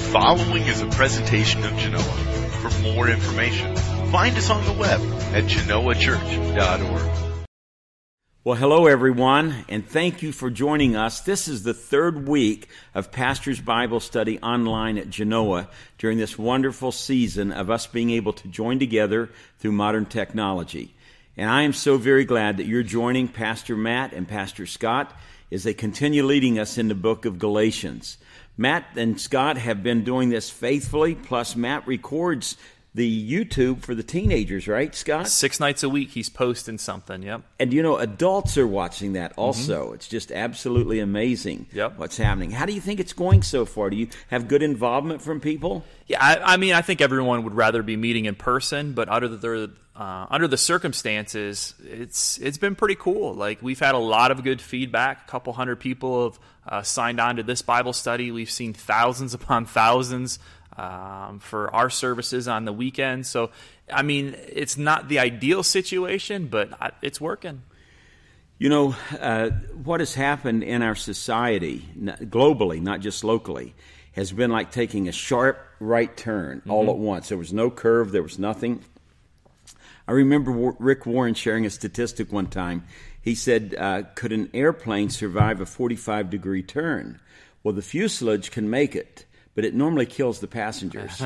following is a presentation of Genoa. For more information, find us on the web at genoachurch.org. Well, hello everyone, and thank you for joining us. This is the third week of Pastor's Bible Study online at Genoa during this wonderful season of us being able to join together through modern technology. And I am so very glad that you're joining Pastor Matt and Pastor Scott as they continue leading us in the book of Galatians. Matt and Scott have been doing this faithfully, plus Matt records the YouTube for the teenagers, right, Scott? 6 nights a week he's posting something, yep. And you know, adults are watching that also. Mm-hmm. It's just absolutely amazing what's happening. How do you think it's going so far? Do you have good involvement from people? Yeah, I mean, I think everyone would rather be meeting in person, but under the circumstances, it's been pretty cool. Like, we've had a lot of good feedback. A couple hundred people have signed on to this Bible study. We've seen thousands upon thousands for our services on the weekend. So, I mean, it's not the ideal situation, but it's working. You know, what has happened in our society, globally, not just locally, has been like taking a sharp right turn all at once. There was no curve. There was nothing. I remember Rick Warren sharing a statistic one time. He said, could an airplane survive a 45-degree turn? Well, the fuselage can make it, but it normally kills the passengers.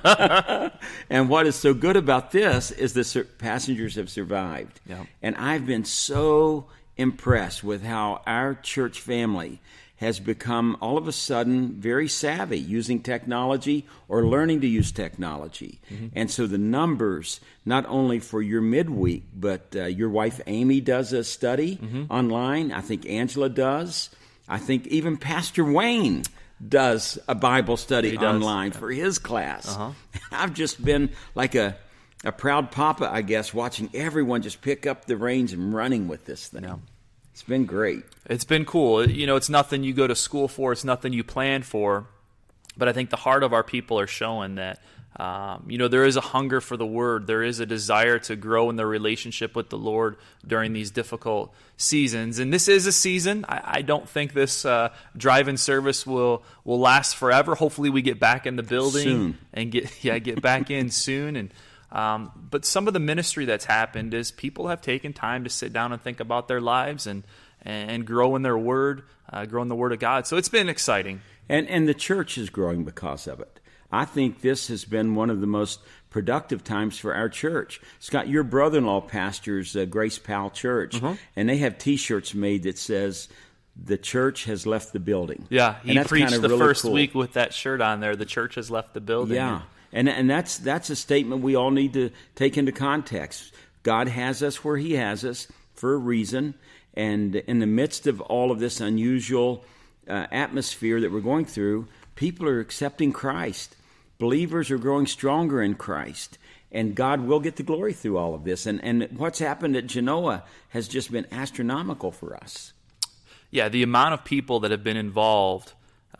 And what is so good about this is the passengers have survived. Yep. And I've been so impressed with how our church family has become all of a sudden very savvy using technology or learning to use technology. Mm-hmm. And so the numbers, not only for your midweek, but your wife Amy does a study online. I think Angela does. I think even Pastor Wayne does a Bible study online for his class. I've just been like a proud papa, I guess, watching everyone just pick up the reins and running with this thing. Yeah. It's been great. It's been cool. You know, it's nothing you go to school for. It's nothing you plan for. But I think the heart of our people are showing that, you know, there is a hunger for the Word. There is a desire to grow in their relationship with the Lord during these difficult seasons. And this is a season. I don't think this drive-in service will last forever. Hopefully we get back in the building soon. And get back in soon. And but some of the ministry that's happened is people have taken time to sit down and think about their lives and grow in their Word, grow in the Word of God. So it's been exciting. And the church is growing because of it. I think this has been one of the most productive times for our church. Scott, your brother-in-law pastors Grace Powell Church, and they have T-shirts made that says, "The church has left the building." Yeah, he preached the really first week with that shirt on there, "The church has left the building." Yeah, and that's a statement we all need to take into context. God has us where He has us for a reason, and in the midst of all of this unusual atmosphere that we're going through, people are accepting Christ. Believers are growing stronger in Christ, and God will get the glory through all of this. And what's happened at Genoa has just been astronomical for us. Yeah, the amount of people that have been involved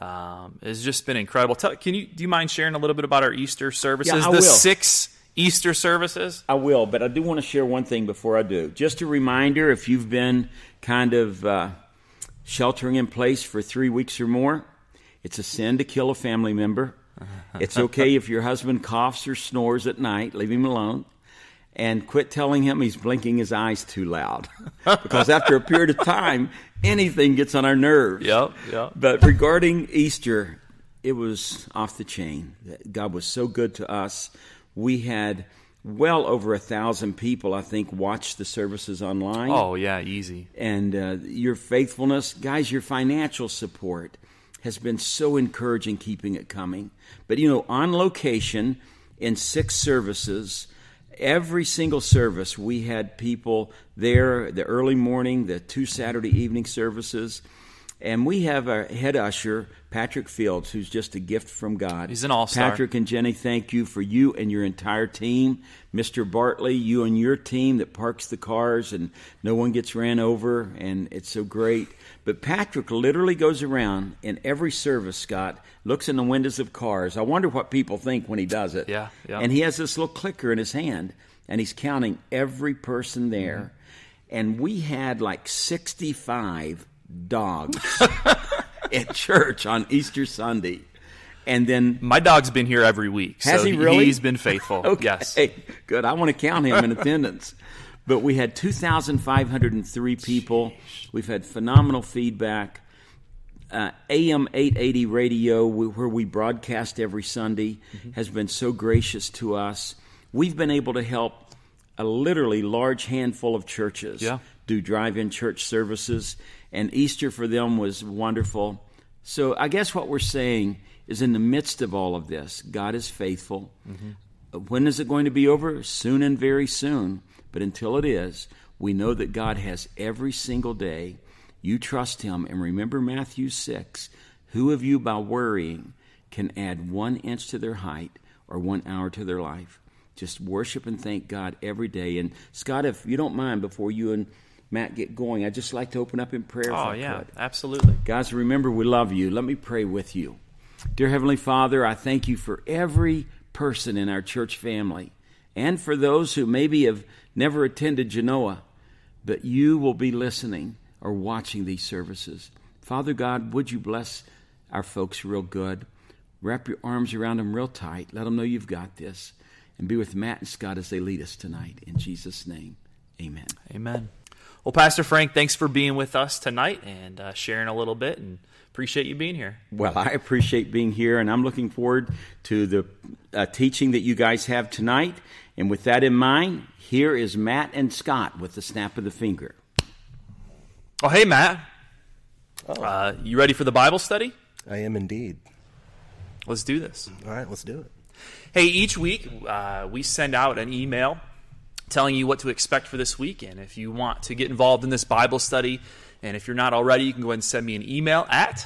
has just been incredible. Do you mind sharing a little bit about our Easter services? Yeah, I will. 6 Easter services? I will, but I do want to share one thing before I do. Just a reminder, if you've been kind of sheltering in place for 3 weeks or more, it's a sin to kill a family member. It's okay if your husband coughs or snores at night. Leave him alone. And quit telling him he's blinking his eyes too loud. Because after a period of time, anything gets on our nerves. Yep. But regarding Easter, it was off the chain. God was so good to us. We had well over 1,000 people, I think, watch the services online. Oh, yeah, easy. And your faithfulness, guys, your financial support has been so encouraging keeping it coming. But, you know, on location in 6 services, every single service, we had people there, the early morning, the 2 Saturday evening services. And we have our head usher, Patrick Fields, who's just a gift from God. He's an all-star. Patrick and Jenny, thank you for you and your entire team. Mr. Bartley, you and your team that parks the cars and no one gets ran over, and it's so great. But Patrick literally goes around in every service, Scott, looks in the windows of cars. I wonder what people think when he does it. Yeah. And he has this little clicker in his hand, and he's counting every person there. And we had like 65 dogs at church on Easter Sunday. And then My dog's been here every week. Has so he really? He's been faithful. Okay, Yes. good. I want to count him in attendance. But we had 2,503 people. We've had phenomenal feedback. AM 880 radio, where we broadcast every Sunday, has been so gracious to us. We've been able to help a literally large handful of churches do drive-in church services, and Easter for them was wonderful. So I guess what we're saying is, in the midst of all of this, God is faithful. When is it going to be over? Soon and very soon. But until it is, we know that God has every single day. You trust him, and remember Matthew 6. Who of you, by worrying, can add 1 inch to their height or 1 hour to their life? Just worship and thank God every day. And Scott, if you don't mind, before you and Matt get going, I'd just like to open up in prayer. If I could. Absolutely. Guys, remember, we love you. Let me pray with you. Dear Heavenly Father, I thank you for every person in our church family, and for those who maybe have never attended Genoa, but you will be listening or watching these services. Father God, would you bless our folks real good? Wrap your arms around them real tight. Let them know you've got this. And be with Matt and Scott as they lead us tonight. In Jesus' name, amen. Amen. Well, Pastor Frank, thanks for being with us tonight and sharing a little bit, and appreciate you being here. Well, I appreciate being here, and I'm looking forward to the teaching that you guys have tonight. And with that in mind, here is Matt and Scott with the snap of the finger. Oh, hey, Matt. You ready for the Bible study? I am indeed. Let's do this. All right, let's do it. Hey, each week we send out an email telling you what to expect for this week. And if you want to get involved in this Bible study, and if you're not already, you can go ahead and send me an email at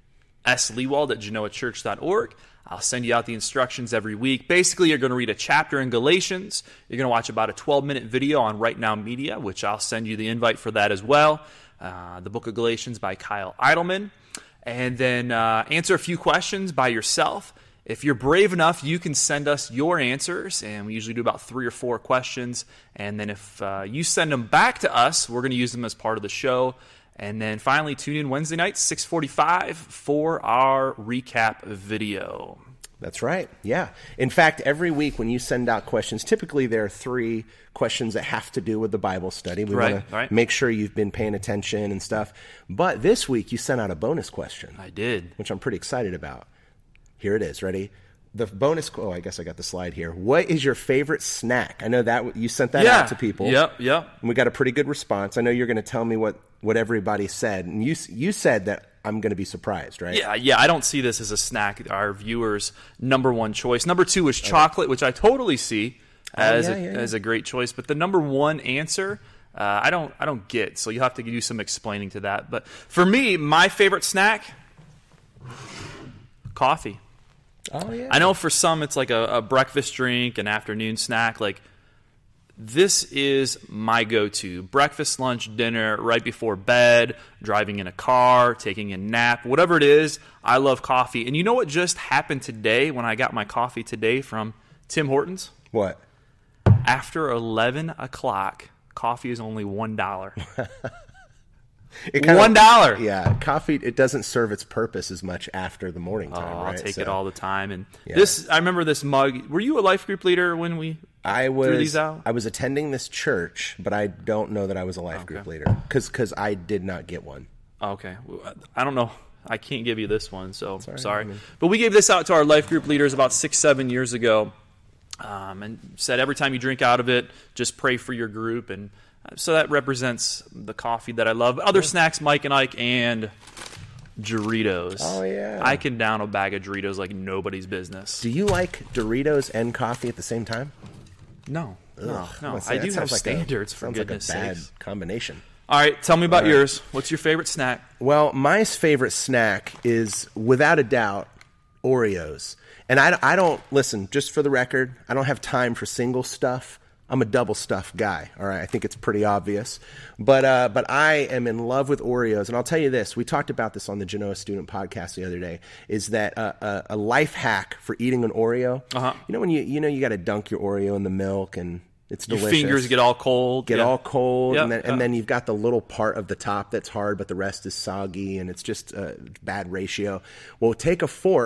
sleewald@genoachurch.org. I'll send you out the instructions every week. Basically, you're going to read a chapter in Galatians. You're going to watch about a 12-minute video on Right Now Media, which I'll send you the invite for that as well. The Book of Galatians by Kyle Idleman. And then answer a few questions by yourself. If you're brave enough, you can send us your answers, and we usually do about 3 or 4 questions. And then if you send them back to us, we're going to use them as part of the show. And then finally, tune in Wednesday night, 6:45, for our recap video. That's right. Yeah. In fact, every week when you send out questions, typically there are 3 questions that have to do with the Bible study. We want to make sure you've been paying attention and stuff. But this week you sent out a bonus question. I did. Which I'm pretty excited about. Here it is. Ready? The bonus. I guess I got the slide here. What is your favorite snack? I know that you sent that out to people. Yep. And we got a pretty good response. I know you're going to tell me what everybody said. And you said that I'm going to be surprised, right? Yeah. I don't see this as a snack. Our viewers' number 1 choice. Number 2 is chocolate, which I totally see as a great choice. But the number 1 answer, I don't get. So you'll have to do some explaining to that. But for me, my favorite snack, coffee. Oh, yeah. I know for some it's like a breakfast drink, an afternoon snack. Like, this is my go-to. Breakfast, lunch, dinner, right before bed, driving in a car, taking a nap, whatever it is, I love coffee. And you know what just happened today when I got my coffee today from Tim Hortons? What? After 11 o'clock, coffee is only $1. $1. Yeah, coffee, it doesn't serve its purpose as much after the morning time, right? I'll take it all the time. And I remember this mug. Were you a life group leader when we threw these out? I was attending this church, but I don't know that I was a life group leader because I did not get one. Okay. I don't know. I can't give you this one, so sorry. But we gave this out to our life group leaders about 6-7 years ago, and said every time you drink out of it, just pray for your group. And so that represents the coffee that I love. Other snacks, Mike and Ike, and Doritos. Oh, yeah. I can down a bag of Doritos like nobody's business. Do you like Doritos and coffee at the same time? No. I do have standards, for goodness sakes. Sounds like a bad combination. All right, tell me about yours. What's your favorite snack? Well, my favorite snack is, without a doubt, Oreos. And I don't, listen, just for the record, I don't have time for single stuff. I'm a double stuff guy, all right? I think it's pretty obvious. But I am in love with Oreos. And I'll tell you this, we talked about this on the Genoa Student Podcast the other day, is that a life hack for eating an Oreo, you know when you got to dunk your Oreo in the milk and it's delicious. Your fingers get all cold. And then you've got the little part of the top that's hard, but the rest is soggy, and it's just a bad ratio. Well, take a fork,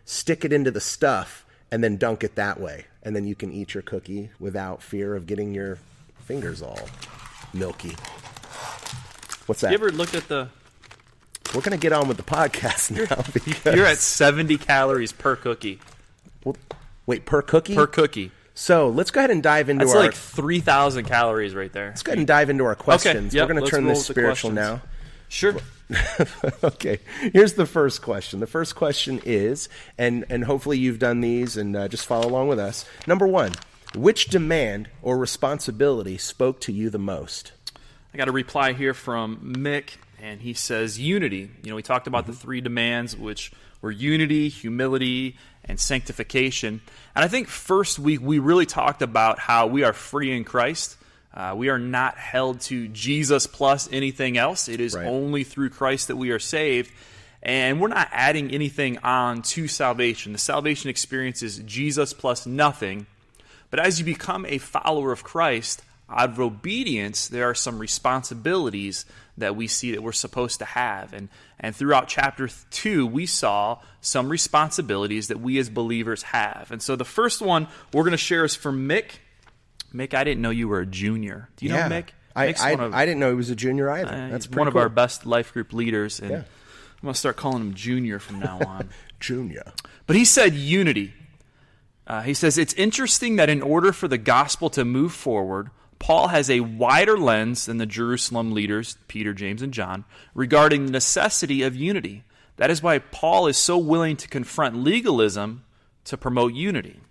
stick it into the stuff, and then dunk it that way. And then you can eat your cookie without fear of getting your fingers all milky. What's that? You ever looked at the... We're going to get on with the podcast now. Because You're at 70 calories per cookie. Well, wait, per cookie? Per cookie. So let's go ahead and dive into That's our... like 3,000 calories right there. Let's go ahead and dive into our questions. yep, We're going to let's turn roll this with the spiritual questions. now. Sure. Okay, here's the first question. The first question is, and hopefully you've done these and just follow along with us. Number one, which demand or responsibility spoke to you the most? I got a reply here from Mick, and he says unity. You know, we talked about the three demands, which were unity, humility, and sanctification. And I think first week we really talked about how we are free in Christ. We are not held to Jesus plus anything else. It is Right. only through Christ that we are saved. And we're not adding anything on to salvation. The salvation experience is Jesus plus nothing. But as you become a follower of Christ, out of obedience, there are some responsibilities that we see that we're supposed to have. And throughout chapter 2, we saw some responsibilities that we as believers have. And so the first one we're going to share is from Mick. Mick, I didn't know you were a junior. Do you know Mick? I Mick's one of- didn't know he was a junior either. That's he's pretty one of cool. our best life group leaders, and Yeah. I'm going to start calling him Junior from now on. Junior. But he said unity. He says, it's interesting that in order for the gospel to move forward, Paul has a wider lens than the Jerusalem leaders, Peter, James, and John, regarding the necessity of unity. That is why Paul is so willing to confront legalism to promote unity.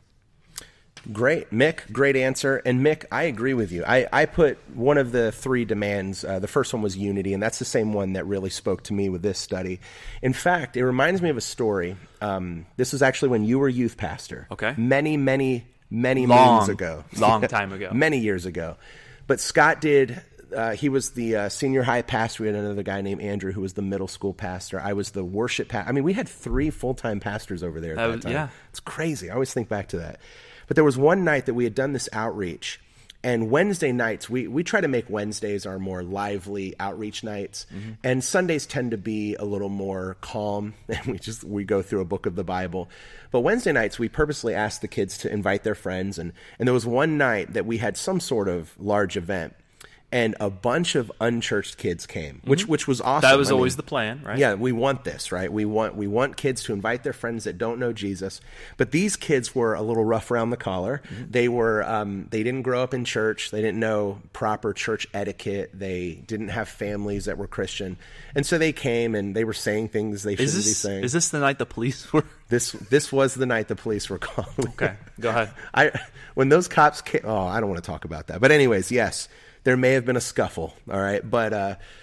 Great, Mick, great answer. And Mick, I agree with you. I put one of the three demands, the first one was unity, and that's the same one that really spoke to me with this study. In fact, it reminds me of a story. This was actually when you were youth pastor. Okay. Many moons ago. Long time ago. Many years ago. But Scott did... he was the senior high pastor. We had another guy named Andrew who was the middle school pastor. I was the worship pastor. I mean, we had 3 full-time pastors over there at that time. Yeah. It's crazy. I always think back to that. But there was one night that we had done this outreach, and Wednesday nights, we try to make Wednesdays our more lively outreach nights, and Sundays tend to be a little more calm, and we go through a book of the Bible. But Wednesday nights, we purposely asked the kids to invite their friends, and there was one night that we had some sort of large event, and a bunch of unchurched kids came, which was awesome. That was always the plan, right? Yeah, we want this, right? We want kids to invite their friends that don't know Jesus. But these kids were a little rough around the collar. They were they didn't grow up in church. They didn't know proper church etiquette. They didn't have families that were Christian, and so they came and they were saying things they shouldn't be saying. Is this the night the police were? This was the night the police were called. Okay, go ahead. When those cops came, I don't want to talk about that. But anyways, yes. There may have been a scuffle, all right? But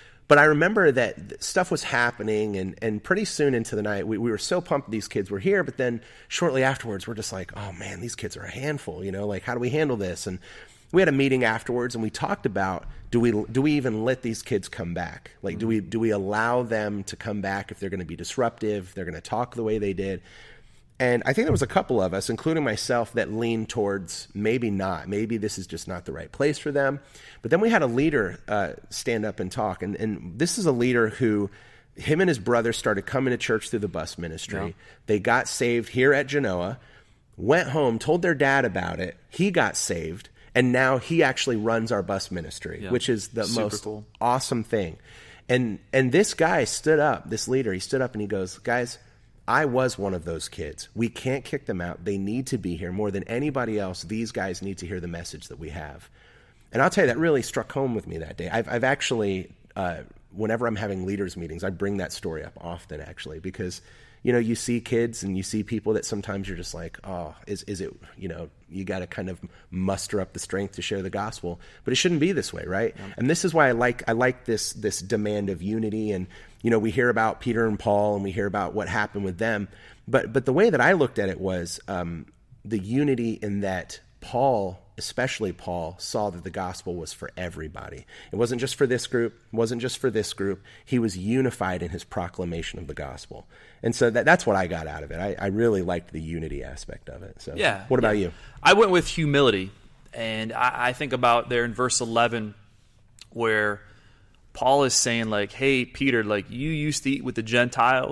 I remember that stuff was happening, and pretty soon into the night, we were so pumped these kids were here, but then shortly afterwards, we're just like, oh, man, these kids are a handful, you know? Like, how do we handle this? And we had a meeting afterwards, and we talked about, do we even let these kids come back? Like, do we allow them to come back if they're going to be disruptive, they're going to talk the way they did? And I think there was a couple of us, including myself, that leaned towards maybe not. Maybe this is just not the right place for them. But then we had a leader stand up and talk. And this is a leader who, him and his brother started coming to church through the bus ministry. Yeah. They got saved here at Genoa, went home, told their dad about it. He got saved. And now he actually runs our bus ministry, which is the most awesome thing. And this guy stood up, this leader, he stood up and he goes, guys, I was one of those kids. We can't kick them out. They need to be here. More than anybody else, these guys need to hear the message that we have. And I'll tell you, that really struck home with me that day. I've actually, whenever I'm having leaders meetings, I bring that story up often, actually, because, you know, you see kids and you see people that sometimes you're just like, oh, is it, you know, you got to kind of muster up the strength to share the gospel. But it shouldn't be this way, right? Yeah. And this is why I like this demand of unity. And, you know, we hear about Peter and Paul and we hear about what happened with them. But the way that I looked at it was the unity in that Paul, especially Paul, saw that the gospel was for everybody. It wasn't just for this group, wasn't just for this group. He was unified in his proclamation of the gospel. And so that's what I got out of it. I really liked the unity aspect of it. So what about you? I went with humility. And I think about there in verse 11 where Paul is saying, like, hey, Peter, like, you used to eat with the Gentiles.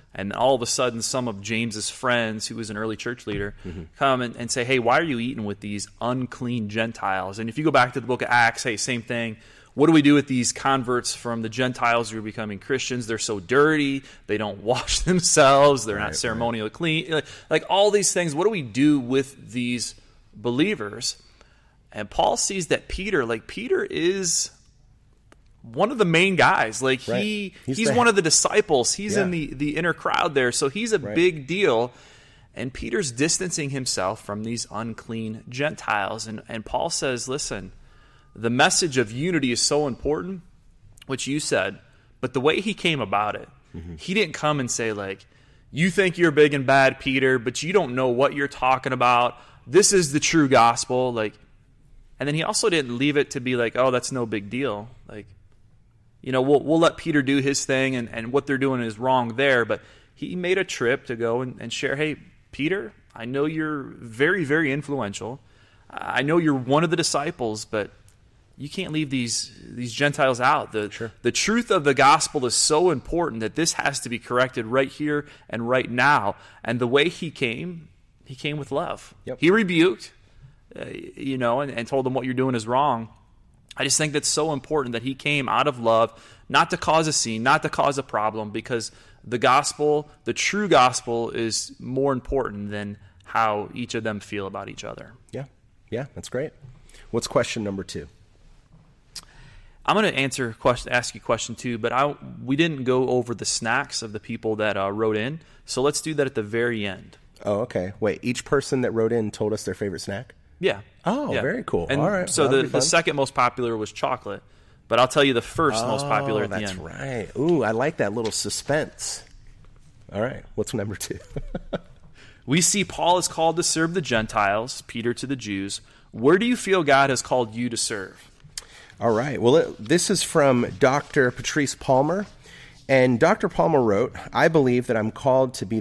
And all of a sudden, some of James's friends, who was an early church leader, come and say, hey, why are you eating with these unclean Gentiles? And if you go back to the book of Acts, hey, same thing. What do we do with these converts from the Gentiles who are becoming Christians? They're so dirty. They don't wash themselves. They're not ceremonially clean. Like all these things, what do we do with these believers? And Paul sees that Peter is one of the main guys. Like he's one of the disciples. He's in the inner crowd there. So he's a big deal. And Peter's distancing himself from these unclean Gentiles. And Paul says, listen, the message of unity is so important, which you said, but the way he came about it, he didn't come and say like, you think you're big and bad, Peter, but you don't know what you're talking about. This is the true gospel. Like, and then he also didn't leave it to be like, oh, that's no big deal. Like, you know, we'll let Peter do his thing, and what they're doing is wrong there. But he made a trip to go and share, hey, Peter, I know you're very, very influential. I know you're one of the disciples, but you can't leave these Gentiles out. The truth of the gospel is so important that this has to be corrected right here and right now. And the way he came with love. Yep. He rebuked, and told them what you're doing is wrong. I just think that's so important that he came out of love, not to cause a scene, not to cause a problem, because the gospel, the true gospel, is more important than how each of them feel about each other. Yeah, that's great. What's question number 2? I'm going to ask you question 2, but we didn't go over the snacks of the people that wrote in, so let's do that at the very end. Oh, okay. Wait, each person that wrote in told us their favorite snack? Yeah. Oh, yeah. Very cool. And all right. So the second most popular was chocolate, but I'll tell you the first most popular at the end. That's right. Ooh, I like that little suspense. All right. What's number 2? We see Paul is called to serve the Gentiles, Peter to the Jews. Where do you feel God has called you to serve? All right. Well, this is from Dr. Patrice Palmer. And Dr. Palmer wrote, I believe that I'm called to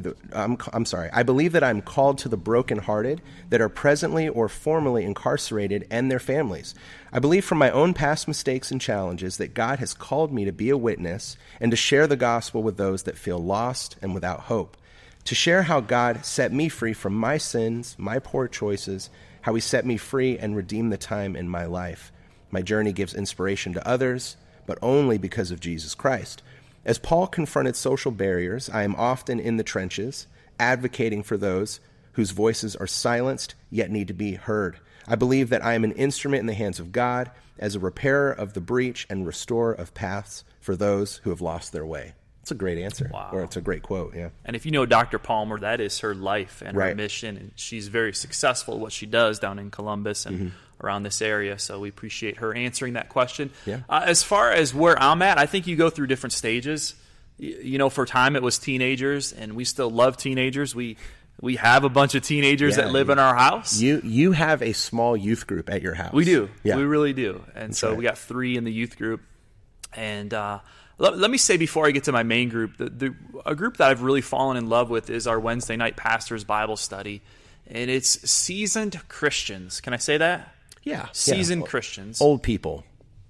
the brokenhearted that are presently or formerly incarcerated and their families. I believe from my own past mistakes and challenges that God has called me to be a witness and to share the gospel with those that feel lost and without hope. To share how God set me free from my sins, my poor choices, how he set me free and redeemed the time in my life. My journey gives inspiration to others, but only because of Jesus Christ. As Paul confronted social barriers, I am often in the trenches, advocating for those whose voices are silenced yet need to be heard. I believe that I am an instrument in the hands of God as a repairer of the breach and restorer of paths for those who have lost their way. It's a great answer. Wow. Or it's a great quote, yeah. And if you know Dr. Palmer, that is her life and her mission, and she's very successful at what she does down in Columbus and around this area, so we appreciate her answering that question. Yeah. As far as where I'm at, I think you go through different stages. For a time it was teenagers, and we still love teenagers. We have a bunch of teenagers that live in our house. You have a small youth group at your house. We do. Yeah. We really do. And That's so we got 3 in the youth group. And let me say before I get to my main group, a group that I've really fallen in love with is our Wednesday night pastors Bible study. And it's seasoned Christians. Can I say that? Yeah. Seasoned Christians. Old people.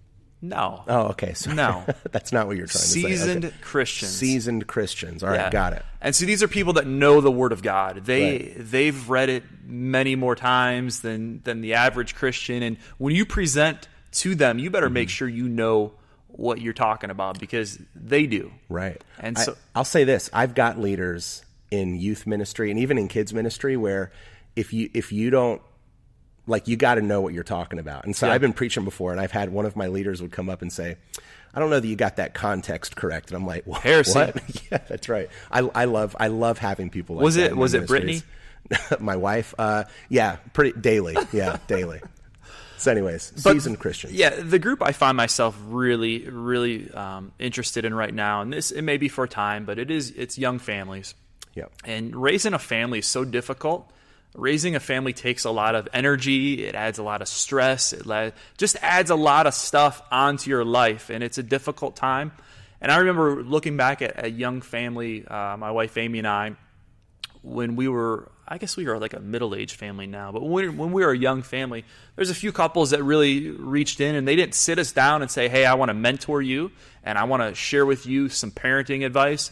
No. Oh, okay. Sorry. No. That's not what you're trying to say. Seasoned Christians. Seasoned Christians. All right, got it. And so these are people that know the Word of God. They've read it many more times than the average Christian. And when you present to them, you better make sure you know what you're talking about, because they do. Right. And so I'll say this. I've got leaders in youth ministry and even in kids ministry where if you don't, like, you got to know what you're talking about. And so I've been preaching before, and I've had one of my leaders would come up and say, I don't know that you got that context correct. And I'm like, what? Yeah, that's right. I love having people like that. Was it Brittany? My wife? Yeah, pretty daily. Yeah, daily. So anyways, seasoned Christians. Yeah, the group I find myself really, really interested in right now, and it may be for a time, but it's young families. Yeah. And raising a family is so difficult. Raising a family takes a lot of energy. It adds a lot of stress. It just adds a lot of stuff onto your life, and it's a difficult time. And I remember looking back at a young family, my wife Amy and I, when we were, I guess we were like a middle-aged family now, but when we were a young family, there's a few couples that really reached in, and they didn't sit us down and say, hey, I want to mentor you, and I want to share with you some parenting advice.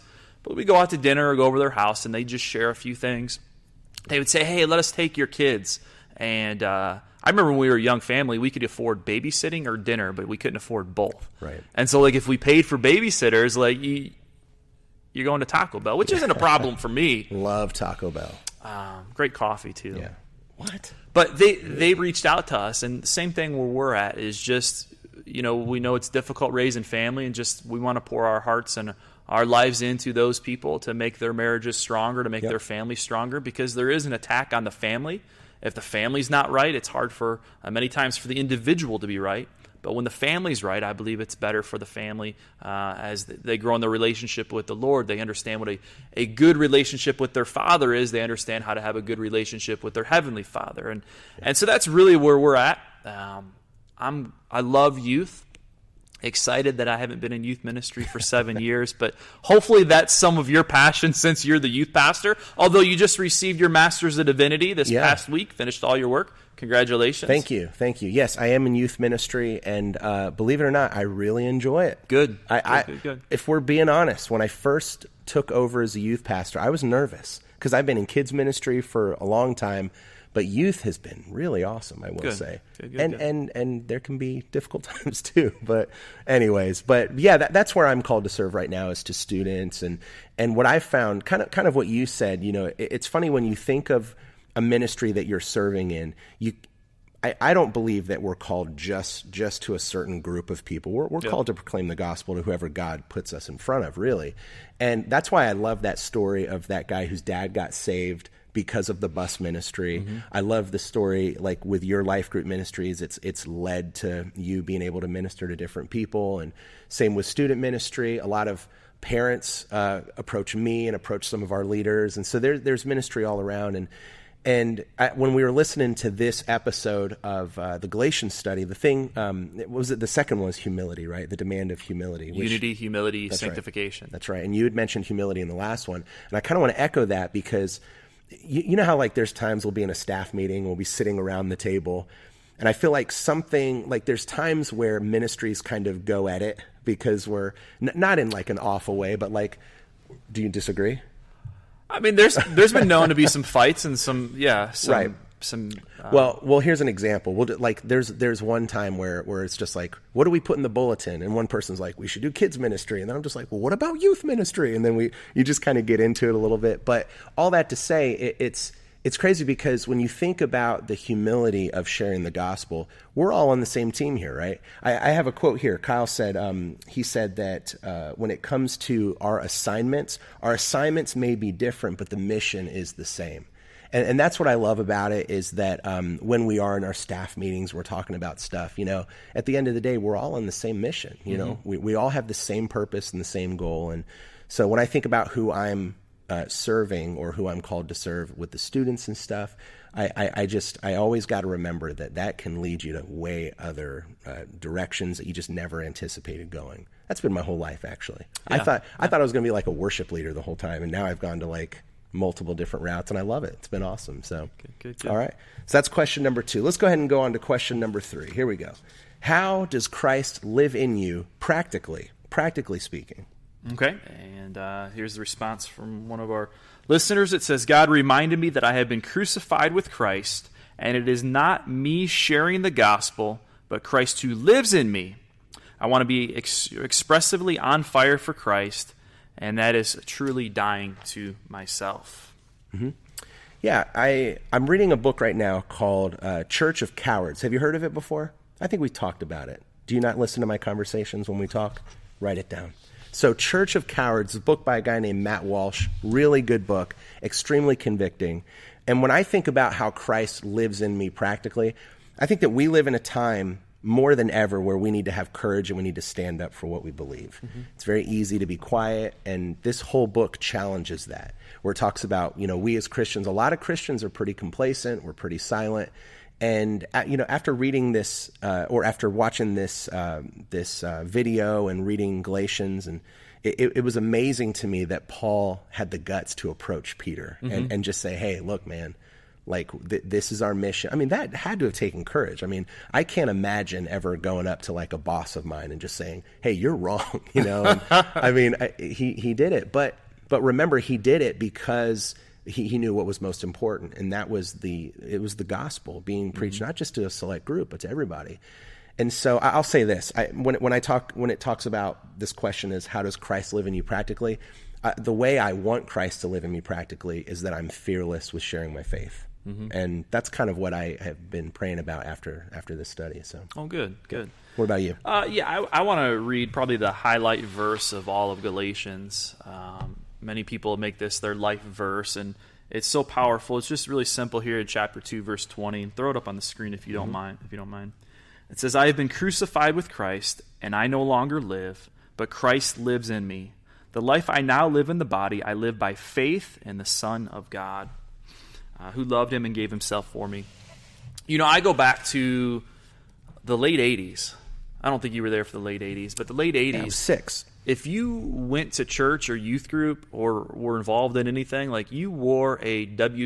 but we go out to dinner or go over to their house, and they just share a few things. They would say, hey, let us take your kids. And I remember when we were a young family, we could afford babysitting or dinner, but we couldn't afford both. Right. And so, like, if we paid for babysitters, like, you're going to Taco Bell, which isn't a problem for me. Love Taco Bell. Great coffee, too. Yeah. What? But they reached out to us, and the same thing where we're at is just, we know it's difficult raising family, and just we want to pour our hearts and our lives into those people to make their marriages stronger, to make their families stronger, because there is an attack on the family. If the family's not right, it's hard for many times for the individual to be right. But when the family's right, I believe it's better for the family as they grow in their relationship with the Lord. They understand what a good relationship with their Father is. They understand how to have a good relationship with their Heavenly Father. And so that's really where we're at. I love youth. Excited that I haven't been in youth ministry for 7 years, but hopefully that's some of your passion since you're the youth pastor. Although you just received your Master's of Divinity this past week, finished all your work. Congratulations. Thank you. Yes, I am in youth ministry, and believe it or not, I really enjoy it. Good. Good. If we're being honest, when I first took over as a youth pastor, I was nervous because I've been in kids ministry for a long time. But youth has been really awesome, I will say. Good. And there can be difficult times too. But anyways, yeah, that's where I'm called to serve right now, is to students. And what I found, kind of what you said, it's funny when you think of a ministry that you're serving in, I don't believe that we're called just to a certain group of people. We're called to proclaim the gospel to whoever God puts us in front of, really. And that's why I love that story of that guy whose dad got saved because of the bus ministry. Mm-hmm. I love the story, like with your life group ministries, it's led to you being able to minister to different people. And same with student ministry. A lot of parents approach me and approach some of our leaders. And so there's ministry all around. And when we were listening to this episode of the Galatians study, the thing, the second one was humility, right? The demand of humility. Unity, humility, sanctification. Right. That's right. And you had mentioned humility in the last one. And I kind of want to echo that because you know how, like, there's times we'll be in a staff meeting, we'll be sitting around the table, and I feel like there's times where ministries kind of go at it because we're not in like an awful way, but like, do you disagree? I mean, there's been known to be some fights and right. Well, here's an example. There's one time where it's just like, what do we put in the bulletin? And one person's like, we should do kids ministry. And then I'm just like, well, what about youth ministry? And then you just kind of get into it a little bit. But all that to say, it's crazy because when you think about the humility of sharing the gospel, we're all on the same team here, right? I have a quote here. Kyle said, he said that when it comes to our assignments may be different, but the mission is the same. And that's what I love about it, is that when we are in our staff meetings, we're talking about stuff, at the end of the day, we're all on the same mission. We all have the same purpose and the same goal. And so when I think about who I'm serving or who I'm called to serve with the students and stuff, I always got to remember that can lead you to way other directions that you just never anticipated going. That's been my whole life, actually. Yeah. I thought I was going to be like a worship leader the whole time, and now I've gone to like multiple different routes, and I love it. It's been awesome. So, good. All right. So that's question number 2. Let's go ahead and go on to question number 3. Here we go. How does Christ live in you practically speaking? Okay. And here's the response from one of our listeners. It says, God reminded me that I have been crucified with Christ, and it is not me sharing the gospel, but Christ who lives in me. I want to be expressively on fire for Christ, and that is truly dying to myself. Mm-hmm. Yeah, I'm reading a book right now called Church of Cowards. Have you heard of it before? I think we talked about it. Do you not listen to my conversations when we talk? Write it down. So Church of Cowards, a book by a guy named Matt Walsh, really good book, extremely convicting. And when I think about how Christ lives in me practically, I think that we live in a time more than ever where we need to have courage and we need to stand up for what we believe. Mm-hmm. It's very easy to be quiet, and this whole book challenges that, where it talks about, we as Christians, a lot of Christians are pretty complacent, we're pretty silent. And, after reading this, or after watching this video and reading Galatians, and it was amazing to me that Paul had the guts to approach Peter mm-hmm. and just say, hey, look, man, like this is our mission. I mean, that had to have taken courage. I mean, I can't imagine ever going up to like a boss of mine and just saying, hey, you're wrong, And, I mean, he did it. But But remember, he did it because he knew what was most important, and it was the gospel being preached, not just to a select group, but to everybody. And so I'll say this: when it talks about this question is how does Christ live in you practically, the way I want Christ to live in me practically is that I'm fearless with sharing my faith. And that's kind of what I have been praying about after this study. So, good. What about you? I want to read probably the highlight verse of all of Galatians. Many people make this their life verse, and it's so powerful. It's just really simple here in chapter 2, verse 20. And throw it up on the screen if you don't mind. It says, "I have been crucified with Christ, and I no longer live, but Christ lives in me. The life I now live in the body, I live by faith in the Son of God, who loved him and gave himself for me." I go back to the late 80s. I don't think you were there for the late 80s, but the late 80s. Yeah, I was 6. If you went to church or youth group or were involved in anything, like you wore a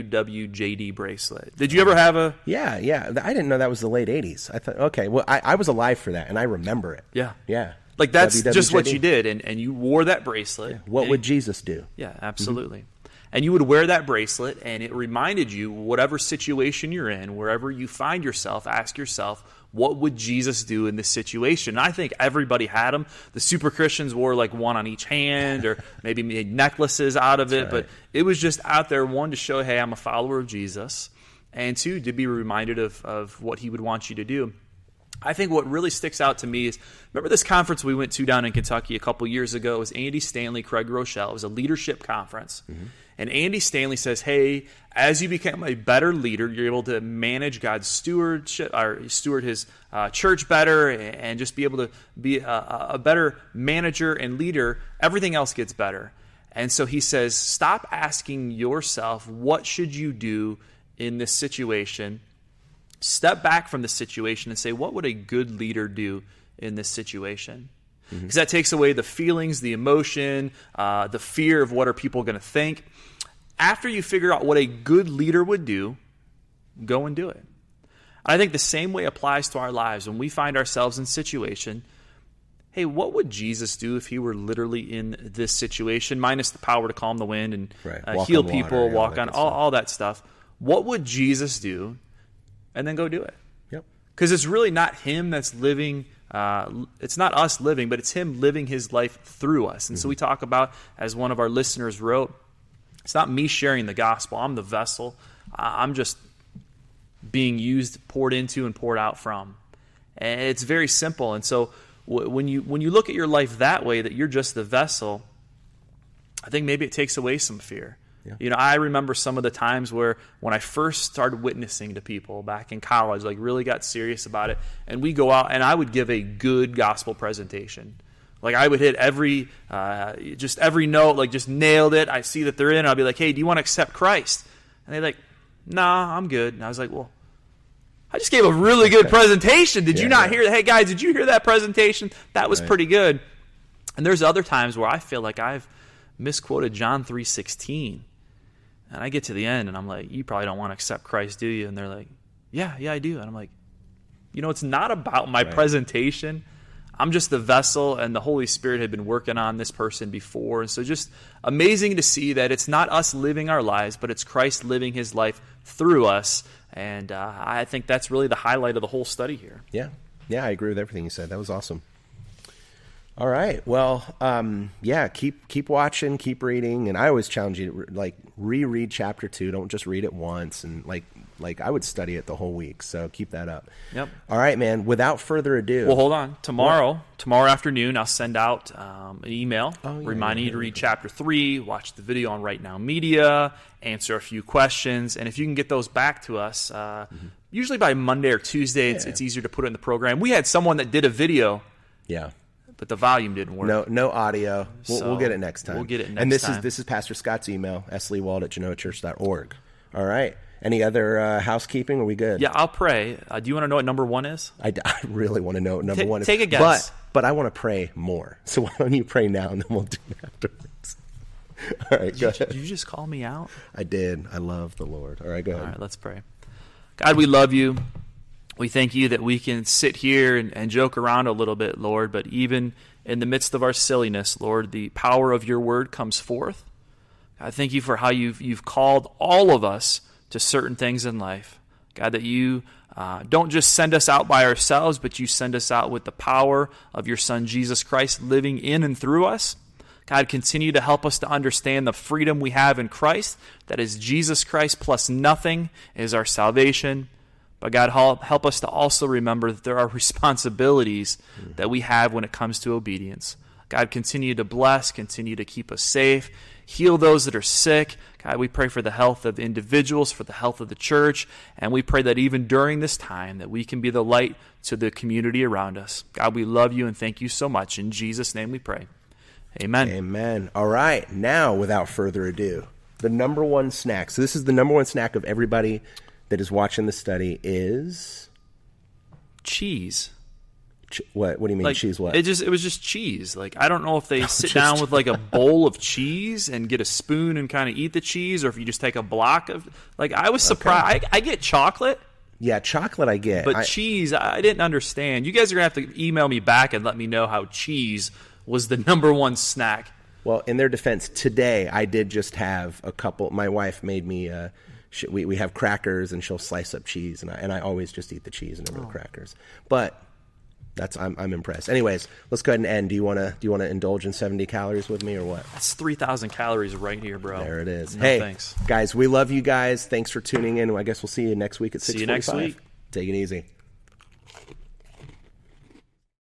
WWJD bracelet. Did you ever have a? Yeah. I didn't know that was the late 80s. I thought, okay, well, I was alive for that, and I remember it. Yeah. Like that's just what you did, and you wore that bracelet. Yeah. What would Jesus do? Yeah, absolutely. And you would wear that bracelet, and it reminded you, whatever situation you're in, wherever you find yourself, ask yourself, what would Jesus do in this situation? And I think everybody had them. The super Christians wore like one on each hand, or maybe made necklaces out of it. Right. But it was just out there, one, to show, hey, I'm a follower of Jesus, and two, to be reminded of what he would want you to do. I think what really sticks out to me is, remember this conference we went to down in Kentucky a couple years ago? It was Andy Stanley, Craig Rochelle. It was a leadership conference. And Andy Stanley says, hey, as you become a better leader, you're able to manage God's stewardship, or steward his church better, and just be able to be a better manager and leader. Everything else gets better. And so he says, stop asking yourself, what should you do in this situation? Step back from the situation and say, what would a good leader do in this situation? Because that takes away the feelings, the emotion, the fear of what are people going to think. After you figure out what a good leader would do, go and do it. I think the same way applies to our lives. When we find ourselves in a situation, hey, what would Jesus do if he were literally in this situation, minus the power to calm the wind and heal people, walk on, all that stuff? What would Jesus do? And then go do it. Yep. Because it's really not him that's living, it's not us living, but it's him living his life through us. And so we talk about, as one of our listeners wrote, it's not me sharing the gospel. I'm the vessel. I'm just being used, poured into, and poured out from. And it's very simple. And so when you look at your life that way, that you're just the vessel, I think maybe it takes away some fear. Yeah. I remember some of the times when I first started witnessing to people back in college, like really got serious about it, and we go out and I would give a good gospel presentation. Like I would hit every note, like just nailed it. I see that they're in, and I'll be like, hey, do you want to accept Christ? And they're like, nah, I'm good. And I was like, well, I just gave a really good presentation. Did you not hear that? Hey, guys, did you hear that presentation? That was pretty good. And there's other times where I feel like I've misquoted John 3:16. And I get to the end, and I'm like, you probably don't want to accept Christ, do you? And they're like, yeah, I do. And I'm like, it's not about my presentation. I'm just the vessel, and the Holy Spirit had been working on this person before. And so just amazing to see that it's not us living our lives, but it's Christ living his life through us. And I think that's really the highlight of the whole study here. Yeah, I agree with everything you said. That was awesome. All right. Well, keep watching, keep reading, and I always challenge you to reread chapter 2. Don't just read it once, and like I would study it the whole week. So keep that up. Yep. All right, man. Without further ado. Well, hold on. Tomorrow afternoon, I'll send out an email reminding you to read chapter 3, watch the video on Right Now Media, answer a few questions, and if you can get those back to us, usually by Monday or Tuesday, it's easier to put it in the program. We had someone that did a video. Yeah. But the volume didn't work. No audio. We'll get it next time. We'll get it next time. And this is Pastor Scott's email, sleewald@genoachurch.org. All right. Any other housekeeping? Are we good? Yeah, I'll pray. Do you want to know what number 1 is? I really want to know what number 1 is. Take a guess. But I want to pray more. So why don't you pray now, and then we'll do it afterwards. All right, go ahead. Did you just call me out? I did. I love the Lord. All right, go ahead. All right, let's pray. God, we love you. We thank you that we can sit here and joke around a little bit, Lord, but even in the midst of our silliness, Lord, the power of your word comes forth. I thank you for how you've called all of us to certain things in life. God, that you don't just send us out by ourselves, but you send us out with the power of your Son, Jesus Christ, living in and through us. God, continue to help us to understand the freedom we have in Christ, that is Jesus Christ plus nothing is our salvation. But God, help us to also remember that there are responsibilities that we have when it comes to obedience. God, continue to bless, continue to keep us safe, heal those that are sick. God, we pray for the health of individuals, for the health of the church, and we pray that even during this time that we can be the light to the community around us. God, we love you and thank you so much. In Jesus' name we pray. Amen. Amen. All right. Now, without further ado, the number one snack. So this is the number one snack of everybody that is watching the study is cheese. What do you mean, like, cheese what? It was just cheese. Like, I don't know if they sit down with like a bowl of cheese and get a spoon and kind of eat the cheese, or if you just take a block of, like, I was surprised. I get chocolate. Yeah, chocolate I get. But cheese, I didn't understand. You guys are going to have to email me back and let me know how cheese was the number one snack. Well, in their defense, today I did just have a couple. My wife made me, we have crackers and she'll slice up cheese, and I always just eat the cheese and never the crackers. But I'm impressed. Anyways, let's go ahead and end. Do you want to indulge in 70 calories with me or what? That's 3,000 calories right here, bro. There it is. No, hey, thanks. Guys, we love you guys. Thanks for tuning in. I guess we'll see you next week at 6:45. See you next week. Take it easy.